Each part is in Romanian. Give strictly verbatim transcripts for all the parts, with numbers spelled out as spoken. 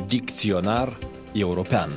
Dicționar european.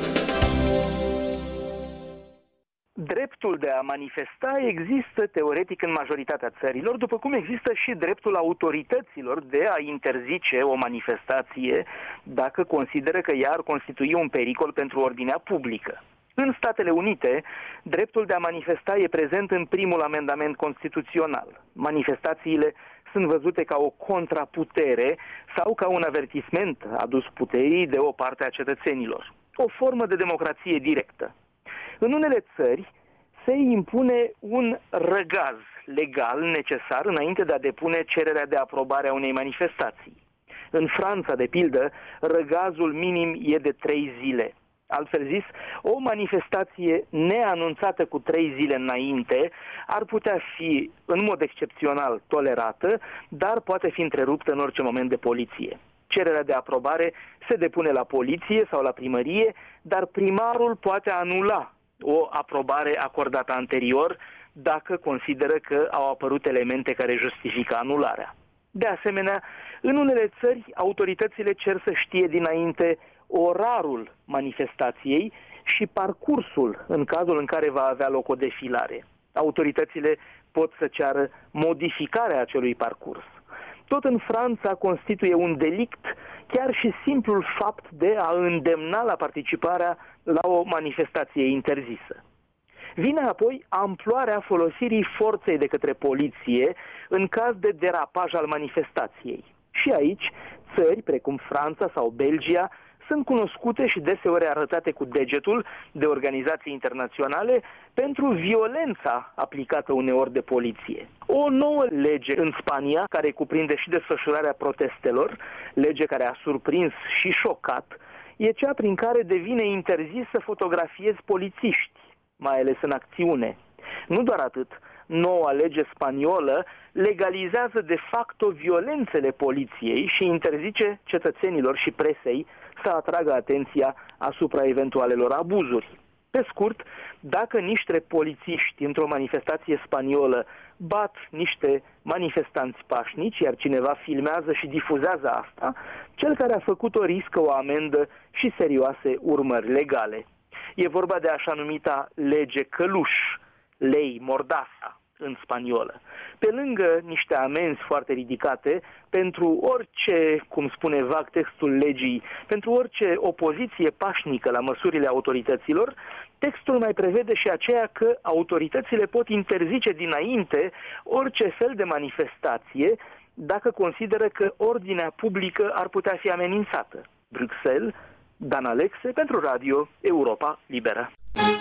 Dreptul de a manifesta există teoretic în majoritatea țărilor, după cum există și dreptul autorităților de a interzice o manifestație dacă consideră că ea ar constitui un pericol pentru ordinea publică. În Statele Unite, dreptul de a manifesta e prezent în primul amendament constituțional. Manifestațiile sunt văzute ca o contraputere sau ca un avertisment adus puterii de o parte a cetățenilor. O formă de democrație directă. În unele țări se impune un răgaz legal necesar înainte de a depune cererea de aprobare a unei manifestații. În Franța, de pildă, răgazul minim e de trei zile. Altfel zis, o manifestație neanunțată cu trei zile înainte ar putea fi, în mod excepțional, tolerată, dar poate fi întreruptă în orice moment de poliție. Cererea de aprobare se depune la poliție sau la primărie, dar primarul poate anula o aprobare acordată anterior dacă consideră că au apărut elemente care justifică anularea. De asemenea, în unele țări, autoritățile cer să știe dinainte orarul manifestației și parcursul în cazul în care va avea loc o defilare. Autoritățile pot să ceară modificarea acelui parcurs. Tot în Franța constituie un delict chiar și simplul fapt de a îndemna la participarea la o manifestație interzisă. Vine apoi amploarea folosirii forței de către poliție în caz de derapaj al manifestației. Și aici, țări precum Franța sau Belgia sunt cunoscute și deseori arătate cu degetul de organizații internaționale pentru violența aplicată uneori de poliție. O nouă lege în Spania, care cuprinde și desfășurarea protestelor, lege care a surprins și șocat, e cea prin care devine interzis să fotografiezi polițiști, mai ales în acțiune. Nu doar atât, noua lege spaniolă legalizează de facto violențele poliției și interzice cetățenilor și presei să atragă atenția asupra eventualelor abuzuri. Pe scurt, dacă niște polițiști într-o manifestație spaniolă bat niște manifestanți pașnici, iar cineva filmează și difuzează asta, cel care a făcut-o riscă o amendă și serioase urmări legale. E vorba de așa numita lege căluș, lei mordasa în spaniolă. Pe lângă niște amenzi foarte ridicate pentru orice, cum spune vag textul legii, pentru orice opoziție pașnică la măsurile autorităților, textul mai prevede și aceea că autoritățile pot interzice dinainte orice fel de manifestație dacă consideră că ordinea publică ar putea fi amenințată. Bruxelles, Dan Alexe pentru Radio Europa Liberă.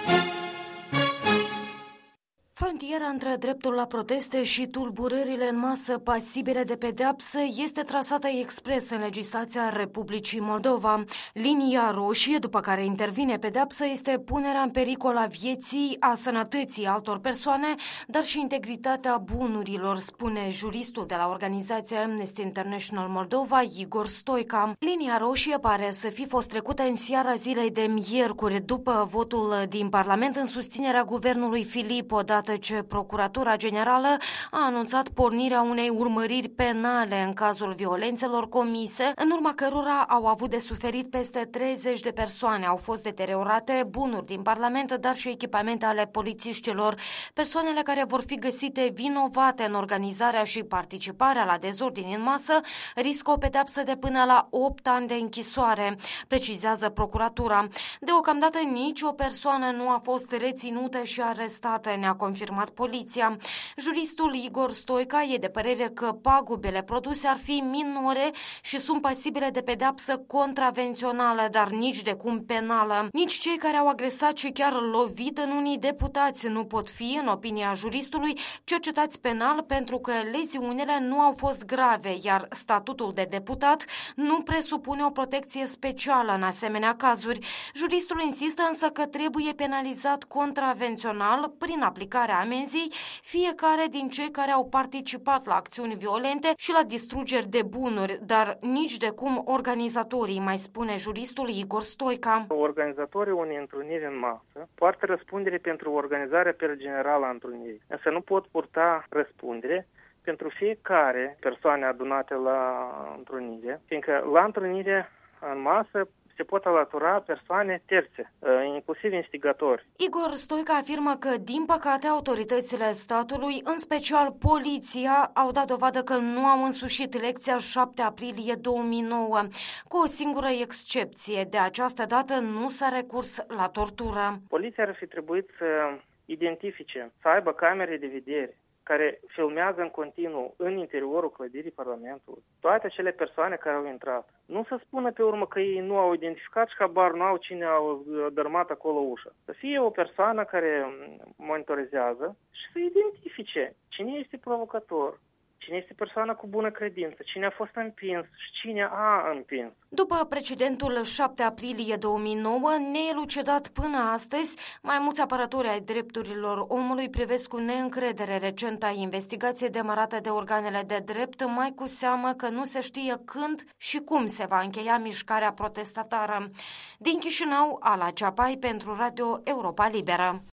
Frontiera între dreptul la proteste și tulburările în masă pasibile de pedeapsă este trasată expres în legislația Republicii Moldova. Linia roșie după care intervine pedeapsă este punerea în pericol a vieții, a sănătății altor persoane, dar și integritatea bunurilor, spune juristul de la organizația Amnesty International Moldova, Igor Stoica. Linia roșie pare să fi fost trecută în seara zilei de miercuri, după votul din Parlament în susținerea guvernului Filip, odată ce Procuratura Generală a anunțat pornirea unei urmăriri penale în cazul violențelor comise, în urma cărora au avut de suferit peste treizeci de persoane. Au fost deteriorate bunuri din Parlament, dar și echipamente ale polițiștilor. Persoanele care vor fi găsite vinovate în organizarea și participarea la dezordini în masă riscă o pedeapsă de până la opt ani de închisoare, precizează Procuratura. Deocamdată nicio persoană nu a fost reținută și arestată, ne-a confirmat poliția. Juristul Igor Stoica e de părere că pagubele produse ar fi minore și sunt pasibile de pedeapsă contravențională, dar nici de cum penală. Nici cei care au agresat și chiar lovit în unii deputați nu pot fi, în opinia juristului, cercetați penal pentru că leziunile nu au fost grave, iar statutul de deputat nu presupune o protecție specială în asemenea cazuri. Juristul insistă însă că trebuie penalizat contravențional prin aplicarea amenzii fiecare din cei care au participat la acțiuni violente și la distrugeri de bunuri, dar nici de cum organizatorii, mai spune juristul Igor Stoica. Organizatorii unei întruniri în masă poartă răspundere pentru organizarea per generală a întrunirii, însă nu pot purta răspundere pentru fiecare persoană adunată la întrunire, fiindcă la întrunire în masă se pot alătura persoane terțe, inclusiv instigatori. Igor Stoica afirmă că, din păcate, autoritățile statului, în special poliția, au dat dovadă că nu au însușit lecția șapte aprilie două mii nouă, cu o singură excepție. De această dată nu s-a recurs la tortură. Poliția ar fi trebuit să identifice, să aibă camere de vedere care filmează în continuu în interiorul clădirii Parlamentului toate acele persoane care au intrat. Nu să spună pe urmă că ei nu au identificat și habar nu au cine au dărmat acolo ușa. Să fie o persoană care monitorizează și să identifice cine este provocator, cine este persoana cu bună credință, cine a fost împins și cine a împins. După precedentul șapte aprilie două mii nouă, neelucidat până astăzi, mai mulți apărători ai drepturilor omului privesc cu neîncredere recenta investigație demarată de organele de drept, mai cu seamă că nu se știe când și cum se va încheia mișcarea protestatară. Din Chișinău, Ala Ceapai pentru Radio Europa Liberă.